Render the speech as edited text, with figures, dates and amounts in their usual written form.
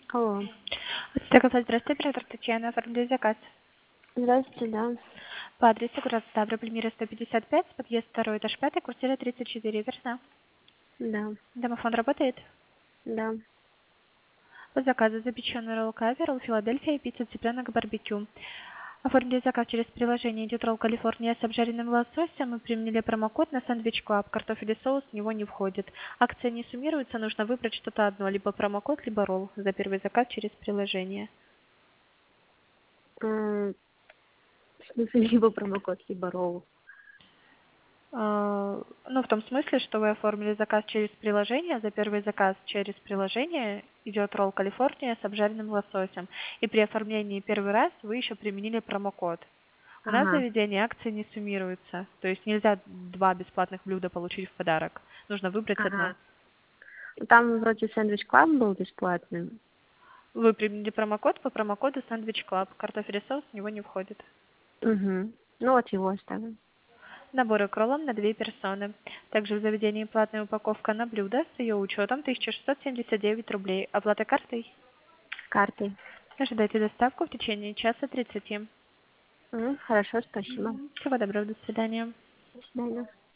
Алло. Заказать, здравствуйте, оператор Татьяна, оформляю заказ. Здравствуйте, да. По адресу город Ставрополь, Мира 155, подъезд 2, этаж 5, квартира 34, верно? Да. Домофон работает? Да. По заказу запеченный ролл кавер, Филадельфия, пицца цыпленок барбекю. Оформили заказ через приложение, идет ролл Калифорния с обжаренным лососем. Мы применили промокод на сэндвич клаб. Картофель и соус в него не входит. Акция не суммируется, нужно выбрать что-то одно, либо промокод, либо ролл за первый заказ через приложение. В смысле, либо промокод, либо ролл. Ну, в том смысле, что вы оформили заказ через приложение. За первый заказ через приложение идет ролл Калифорния с обжаренным лососем. И при оформлении первый раз вы еще применили промокод. У нас в Ага. заведении акции не суммируются. То есть нельзя два бесплатных блюда получить в подарок. Нужно выбрать одно. Ага. Там вроде сэндвич клаб был бесплатным. Вы применили промокод, по промокоду Sandwich Club. Картофель и соус в него не входит. Угу. Ну вот его оставим. Наборы к роллам на 2 персоны. Также в заведении платная упаковка на блюдо с ее учетом 1679 рублей. Оплата картой? Картой. Ожидайте доставку в течение часа 30. Хорошо, спасибо. Всего доброго, до свидания. До свидания.